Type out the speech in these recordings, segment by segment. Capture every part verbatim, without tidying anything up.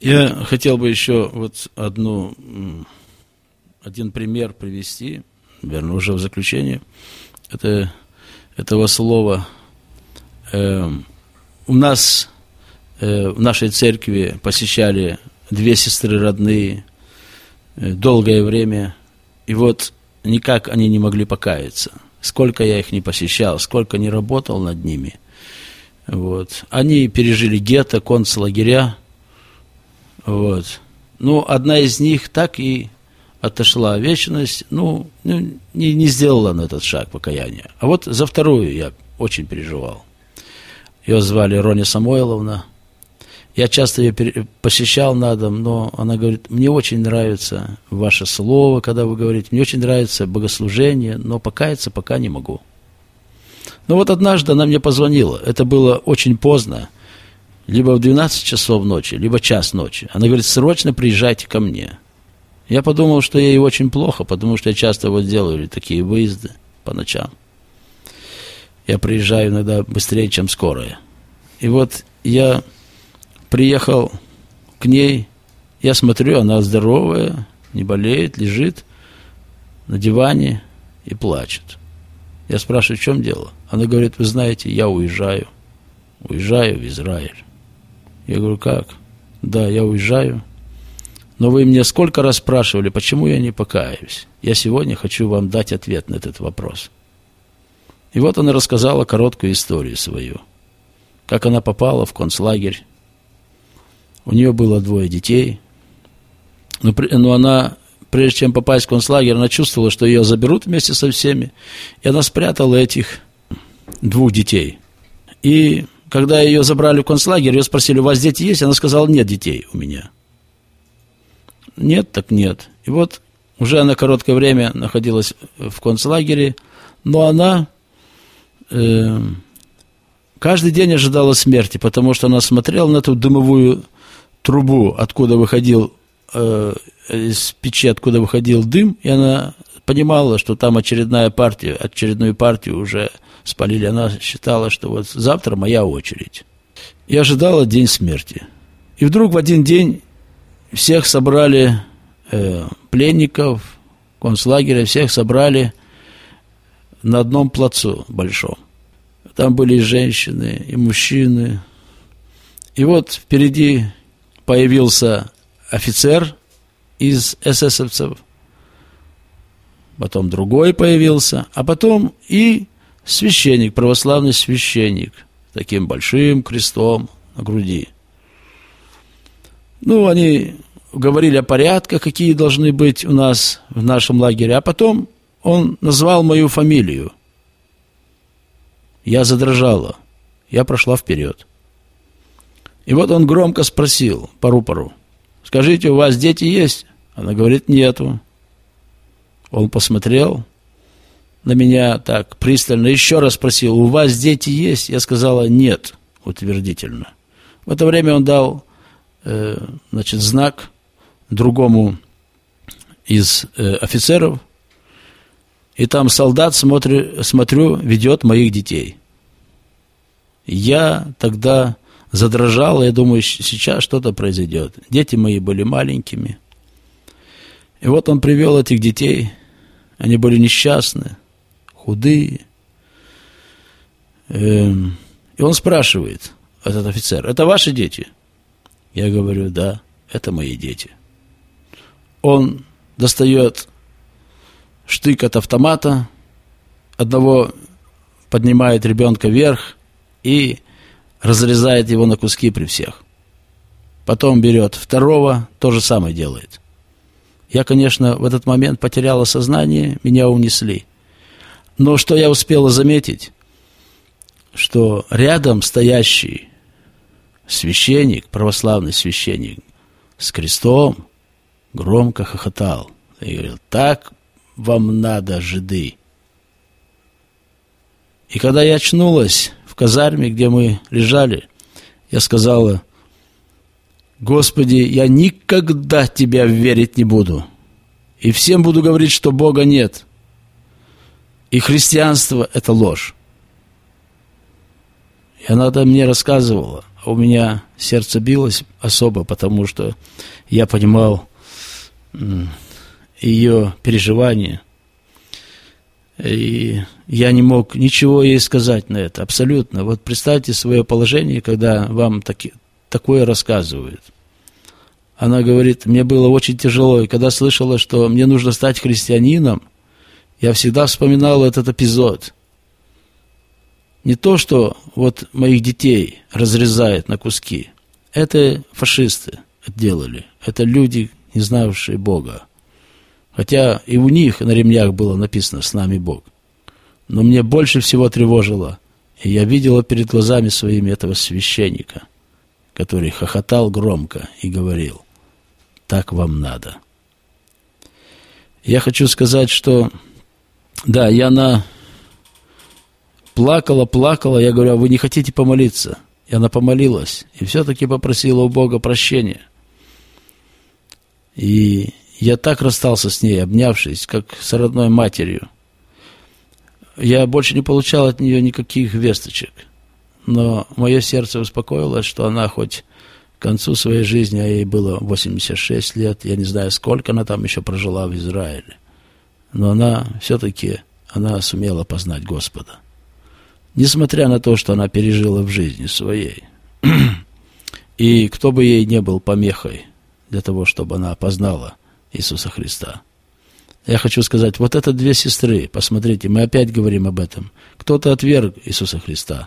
Я хотел бы еще вот одну, один пример привести, наверное, уже в заключение это, этого слова. Э, у нас э, в нашей церкви посещали две сестры родные э, долгое время, и вот никак они не могли покаяться. Сколько я их не посещал, сколько не работал над ними. Вот. Они пережили гетто, концлагеря. Вот. Ну, одна из них так и отошла в вечность, ну, не, не сделала на этот шаг покаяния. А вот за вторую я очень переживал. Ее звали Роня Самойловна. Я часто ее посещал на дом, но она говорит, мне очень нравится ваше слово, когда вы говорите, мне очень нравится богослужение, но покаяться пока не могу. Но вот однажды она мне позвонила, это было очень поздно, либо в двенадцать часов ночи, либо час ночи. Она говорит, срочно приезжайте ко мне. Я подумал, что ей очень плохо, потому что я часто вот делаю такие выезды по ночам. Я приезжаю иногда быстрее, чем скорая. И вот я приехал к ней, я смотрю, она здоровая, не болеет, лежит на диване и плачет. Я спрашиваю, в чем дело? Она говорит, вы знаете, я уезжаю, уезжаю в Израиль. Я говорю, как? Да, я уезжаю. Но вы мне сколько раз спрашивали, почему я не покаюсь? Я сегодня хочу вам дать ответ на этот вопрос. И вот она рассказала короткую историю свою. Как она попала в концлагерь. У нее было двое детей. Но, но она, прежде чем попасть в концлагерь, она чувствовала, что ее заберут вместе со всеми. И она спрятала этих двух детей. И когда ее забрали в концлагерь, ее спросили, у вас дети есть? Она сказала, нет детей у меня. Нет, так нет. И вот уже она короткое время находилась в концлагере, но она э, каждый день ожидала смерти, потому что она смотрела на эту дымовую трубу, откуда выходил, э, из печи, откуда выходил дым, и она понимала, что там очередная партия, очередную партию уже спалили. Она считала, что вот завтра моя очередь. И ожидала день смерти. И вдруг в один день всех собрали, э, пленников концлагеря, всех собрали на одном плацу большом. Там были и женщины, и мужчины. И вот впереди появился офицер из эсэсовцев, потом другой появился, а потом и священник, православный священник, таким большим крестом на груди. Ну, они говорили о порядках, какие должны быть у нас в нашем лагере, а потом он назвал мою фамилию. Я задрожала, я прошла вперед. И вот он громко спросил по рупору, скажите, у вас дети есть? Она говорит, нету. Он посмотрел на меня так пристально, еще раз спросил, у вас дети есть? Я сказала, нет, утвердительно. В это время он дал, э, значит, знак другому из э, офицеров, и там солдат, смотрю, смотрю, ведет моих детей. Я тогда задрожал, я думаю, сейчас что-то произойдет. Дети мои были маленькими. И вот он привел этих детей, они были несчастны, худые. Эм, и он спрашивает, этот офицер, это ваши дети? Я говорю, да, это мои дети. Он достает штык от автомата, одного поднимает ребенка вверх и разрезает его на куски при всех. Потом берет второго, то же самое делает. Я, конечно, в этот момент потеряла сознание, меня унесли. Но что я успела заметить, что рядом стоящий священник, православный священник с крестом громко хохотал и говорил, так вам надо, жиды. И когда я очнулась в казарме, где мы лежали, я сказала, Господи, я никогда Тебя верить не буду. И всем буду говорить, что Бога нет. И христианство – это ложь. И она мне рассказывала у меня сердце билось особо, потому что я понимал ее переживания. И я не мог ничего ей сказать на это, абсолютно. Вот представьте свое положение, когда вам таки, такое рассказывают. Она говорит, мне было очень тяжело, и когда слышала, что мне нужно стать христианином, я всегда вспоминал этот эпизод. Не то, что вот моих детей разрезают на куски. Это фашисты делали. Это люди, не знавшие Бога. Хотя и у них на ремнях было написано «С нами Бог». Но мне больше всего тревожило, и я видела перед глазами своими этого священника, который хохотал громко и говорил: «Так вам надо». Я хочу сказать, что да, и она плакала, плакала, я говорю: а вы не хотите помолиться? И она помолилась, и все-таки попросила у Бога прощения. И я так расстался с ней, обнявшись, как с родной матерью. Я больше не получал от нее никаких весточек. Но мое сердце успокоилось, что она хоть к концу своей жизни, а ей было восемьдесят шесть лет, я не знаю, сколько она там еще прожила в Израиле, но она все-таки, она сумела познать Господа. Несмотря на то, что она пережила в жизни своей. И кто бы ей не был помехой для того, чтобы она познала Иисуса Христа. Я хочу сказать, вот это две сестры, посмотрите, мы опять говорим об этом. Кто-то отверг Иисуса Христа,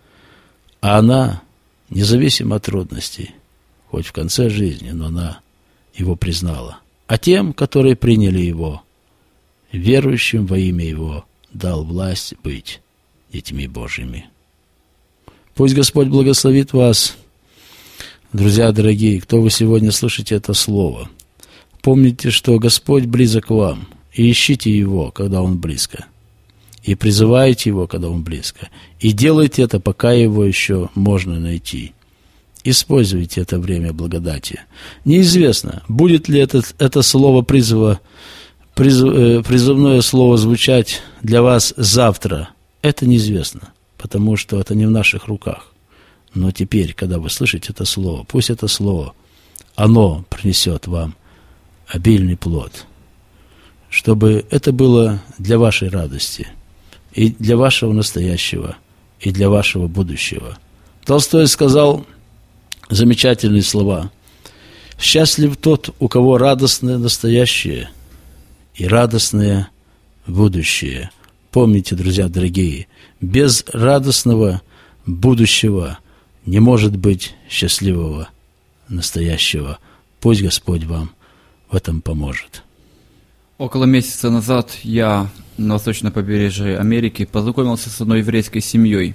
а она, независимо от трудностей, хоть в конце жизни, но она его признала. А тем, которые приняли его, верующим во имя его, дал власть быть детьми Божьими. Пусть Господь благословит вас, друзья дорогие, кто вы сегодня слышите это слово. Помните, что Господь близок к вам, и ищите Его, когда Он близко, и призывайте Его, когда Он близко, и делайте это, пока Его еще можно найти. Используйте это время благодати. Неизвестно, будет ли это, это слово призыва, призыв, призывное слово звучать для вас завтра. Это неизвестно, потому что это не в наших руках. Но теперь, когда вы слышите это слово, пусть это слово, оно принесет вам обильный плод, чтобы это было для вашей радости, и для вашего настоящего, и для вашего будущего. Толстой сказал замечательные слова: «Счастлив тот, у кого радостное настоящее и радостное будущее». Помните, друзья дорогие, без радостного будущего не может быть счастливого настоящего. Пусть Господь вам в этом поможет. Около месяца назад я на восточном побережье Америки познакомился с одной еврейской семьей.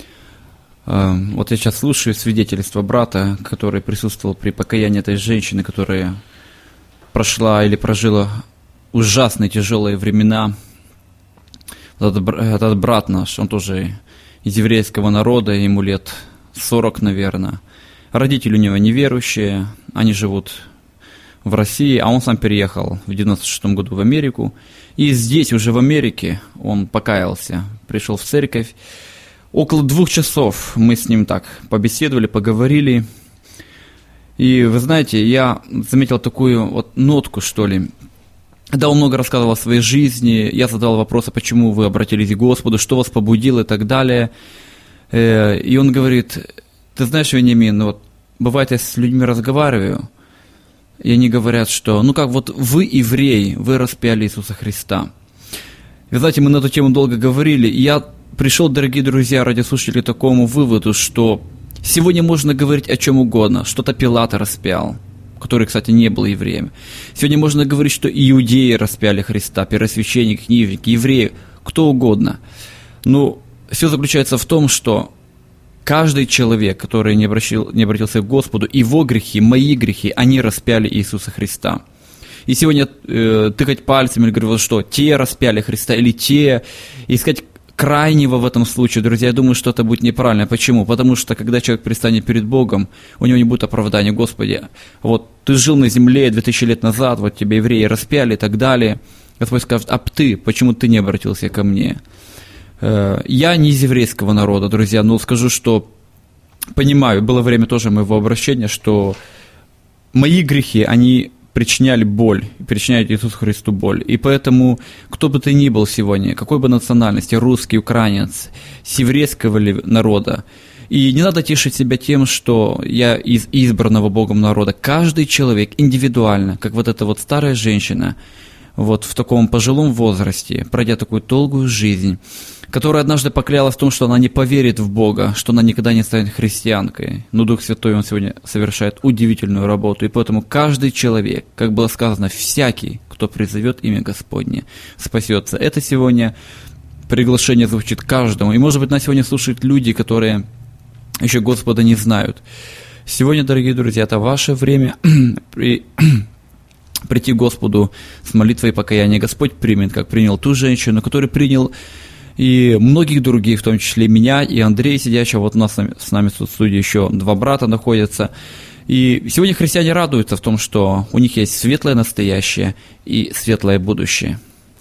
Вот я сейчас слушаю свидетельство брата, который присутствовал при покаянии этой женщины, которая прошла или прожила ужасные тяжелые времена. Этот, этот брат наш, он тоже из еврейского народа, ему лет сорок, наверное. Родители у него неверующие, они живут в России, а он сам переехал в девяносто шестом году в Америку. И здесь, уже в Америке, он покаялся, пришел в церковь. Около двух часов мы с ним так побеседовали, поговорили. И вы знаете, я заметил такую вот нотку, что ли. Да, он много рассказывал о своей жизни, я задал вопросы, почему вы обратились к Господу, что вас побудило и так далее. И он говорит: ты знаешь, Вениамин, ну вот бывает, я с людьми разговариваю, и они говорят, что, ну как, вот вы евреи, вы распяли Иисуса Христа. Вы знаете, мы на эту тему долго говорили, и я пришел, дорогие друзья, радиослушатели, к такому выводу, что сегодня можно говорить о чем угодно, что-то Пилата распял, который, кстати, не был евреем. Сегодня можно говорить, что иудеи распяли Христа, первосвященники, книжники, евреи, кто угодно. Но все заключается в том, что каждый человек, который не, обратил, не обратился к Господу, его грехи, мои грехи, они распяли Иисуса Христа. И сегодня э, тыкать пальцем или говорить, вот что, те распяли Христа или те, искать крайнего в этом случае, друзья, я думаю, что это будет неправильно. Почему? Потому что, когда человек предстанет перед Богом, у него не будет оправдания. Господи, вот ты жил на земле две тысячи лет назад, вот тебя евреи распяли и так далее. Господь скажет: а ты, почему ты не обратился ко мне? Я не из еврейского народа, друзья, но скажу, что понимаю, было время тоже моего обращения, что мои грехи, они причиняли боль, причиняют Иисусу Христу боль. И поэтому, кто бы ты ни был сегодня, какой бы национальности, русский, украинец, с еврейского ли народа, и не надо тешить себя тем, что я из избранного Богом народа. Каждый человек индивидуально, как вот эта вот старая женщина, вот в таком пожилом возрасте, пройдя такую долгую жизнь, которая однажды поклялась в том, что она не поверит в Бога, что она никогда не станет христианкой. Но Дух Святой, Он сегодня совершает удивительную работу. И поэтому каждый человек, как было сказано, всякий, кто призовет имя Господне, спасется. Это сегодня приглашение звучит каждому. И, может быть, нас сегодня слушают люди, которые еще Господа не знают. Сегодня, дорогие друзья, это ваше время при... прийти к Господу с молитвой и покаянием. Господь примет, как принял ту женщину, который принял и многих других, в том числе меня и Андрея, сидящего. Вот у нас с нами в студии еще два брата находятся. И сегодня христиане радуются в том, что у них есть светлое настоящее и светлое будущее.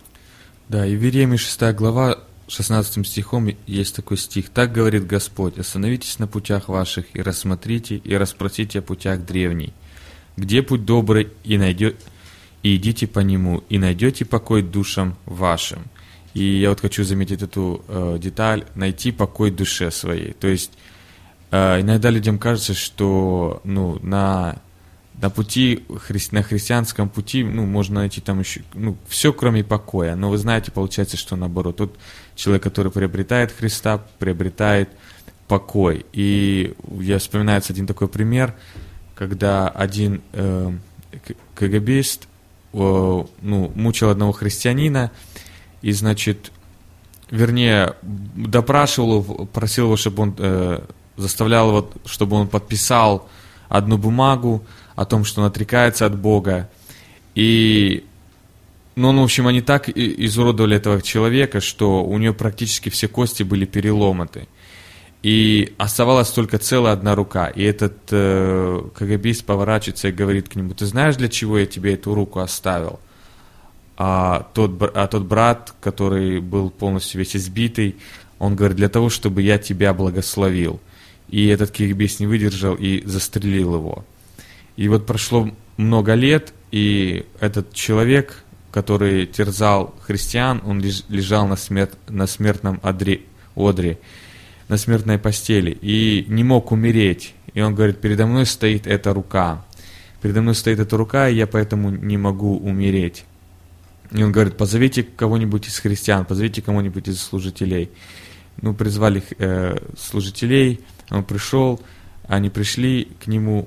Да, Иеремии шестая глава, шестнадцатым стихом есть такой стих. «Так говорит Господь, остановитесь на путях ваших и рассмотрите, и расспросите о путях древней. Где путь добрый, и, найдете, и идите по нему, и найдете покой душам вашим». И я вот хочу заметить эту э, деталь, найти покой душе своей. То есть э, иногда людям кажется, что ну, на, на пути, хри, на христианском пути ну, можно найти там еще ну, все, кроме покоя. Но вы знаете, получается, что наоборот. Тот человек, который приобретает Христа, приобретает покой. И я вспоминаю один такой пример, когда один э, КГБист э, ну, мучил одного христианина, и, значит, вернее, допрашивал его, просил его, чтобы он, э, заставлял его, чтобы он подписал одну бумагу о том, что он отрекается от Бога. И, ну, в общем, они так изуродовали этого человека, что у него практически все кости были переломаны. И оставалась только целая одна рука. И этот э, КГБист поворачивается и говорит к нему: «Ты знаешь, для чего я тебе эту руку оставил?» А тот, а тот брат, который был полностью весь избитый, он говорит: «Для того, чтобы я тебя благословил». И этот КГБист не выдержал и застрелил его. И вот прошло много лет, и этот человек, который терзал христиан, он лежал на, смерт, на смертном одре, одре, на смертной постели, и не мог умереть. И он говорит: «Передо мной стоит эта рука. Передо мной стоит эта рука, и я поэтому не могу умереть». И он говорит: «Позовите кого-нибудь из христиан, позовите кого-нибудь из служителей». Ну, призвали э, служителей, он пришел, они пришли к нему,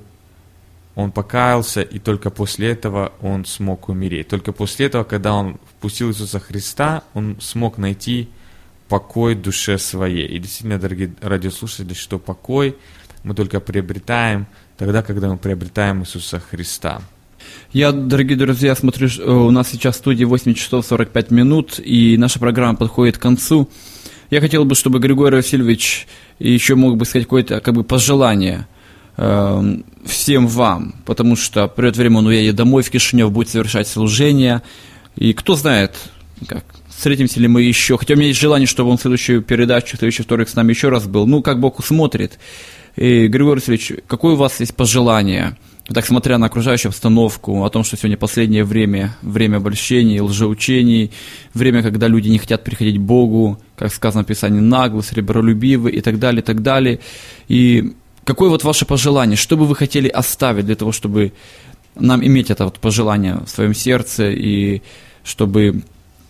он покаялся, и только после этого он смог умереть. Только после этого, когда он впустил Иисуса Христа, он смог найти покой душе своей. И действительно, дорогие радиослушатели, что покой мы только приобретаем тогда, когда мы приобретаем Иисуса Христа. Я, дорогие друзья, смотрю, у нас сейчас в студии восемь часов сорок пять минут, и наша программа подходит к концу. Я хотел бы, чтобы Григорий Васильевич еще мог бы сказать какое-то как бы пожелание э, всем вам, потому что придет время, он уедет домой в Кишинев, будет совершать служение, и кто знает, как, встретимся ли мы еще, хотя у меня есть желание, чтобы он в следующую передачу, в следующий вторник с нами еще раз был, ну, как Бог усмотрит. И, Григорий Васильевич, какое у вас есть пожелание? Так, смотря на окружающую обстановку, о том, что сегодня последнее время, время обольщений, лжеучений, время, когда люди не хотят приходить к Богу, как сказано в Писании, наглы, сребролюбивы и так далее, и так далее. И какое вот ваше пожелание, что бы вы хотели оставить для того, чтобы нам иметь это вот пожелание в своем сердце, и чтобы,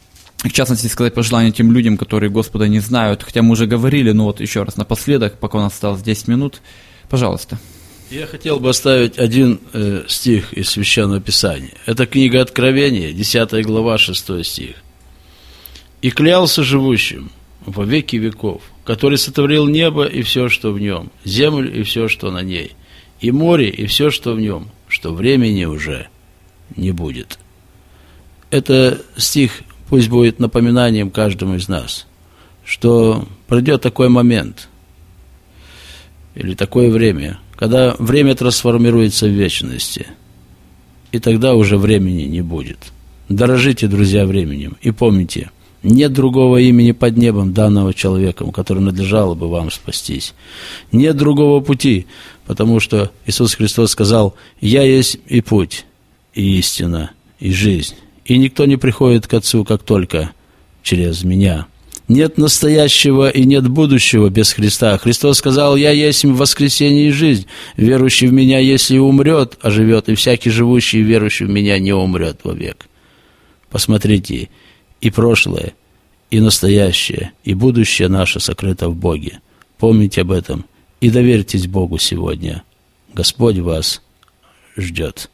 в частности, сказать пожелание тем людям, которые Господа не знают, хотя мы уже говорили, но вот еще раз напоследок, пока у нас осталось десять минут, пожалуйста. Я хотел бы оставить один э, стих из Священного Писания. Это книга Откровения, десятая глава, шестой стих. «И клялся живущим во веки веков, который сотворил небо и все, что в нем, землю и все, что на ней, и море и все, что в нем, что времени уже не будет». Это стих пусть будет напоминанием каждому из нас, что придет такой момент или такое время, когда время трансформируется в вечности, и тогда уже времени не будет. Дорожите, друзья, временем, и помните, Нет другого имени под небом, данного человеком, которым надлежало бы вам спастись. Нет другого пути, потому что Иисус Христос сказал: «Я есть и путь, и истина, и жизнь, и никто не приходит к Отцу, как только через Меня». Нет настоящего и нет будущего без Христа. Христос сказал: «Я есть воскресение и жизнь. Верующий в Меня, если и умрет, оживет, и всякий живущий и верующий в Меня не умрет вовек». Посмотрите, и прошлое, и настоящее, и будущее наше сокрыто в Боге. Помните об этом и доверьтесь Богу сегодня. Господь вас ждет.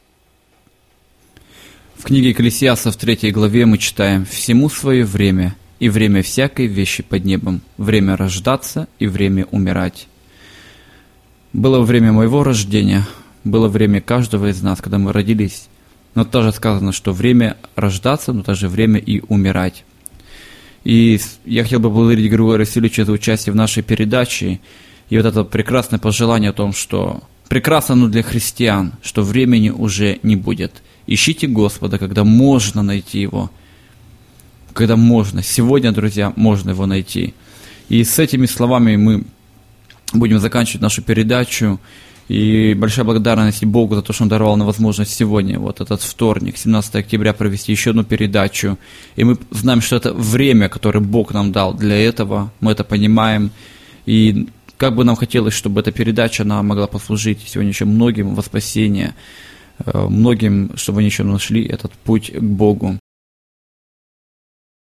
В книге Екклесиаста в третьей главе мы читаем: «Всему свое время, и время всякой вещи под небом, время рождаться и время умирать». Было время моего рождения, было время каждого из нас, когда мы родились, но тоже сказано, что время рождаться, но также время и умирать. И я хотел бы поблагодарить Григория Васильевича за участие в нашей передаче, и вот это прекрасное пожелание о том, что прекрасно, но для христиан, что времени уже не будет. Ищите Господа, когда можно найти Его, когда можно. Сегодня, друзья, можно Его найти. И с этими словами мы будем заканчивать нашу передачу. И большая благодарность Богу за то, что Он даровал нам возможность сегодня, вот этот вторник, семнадцатого октября, провести еще одну передачу. И мы знаем, что это время, которое Бог нам дал для этого, мы это понимаем. И как бы нам хотелось, чтобы эта передача она могла послужить сегодня еще многим во спасение, многим, чтобы они еще нашли этот путь к Богу.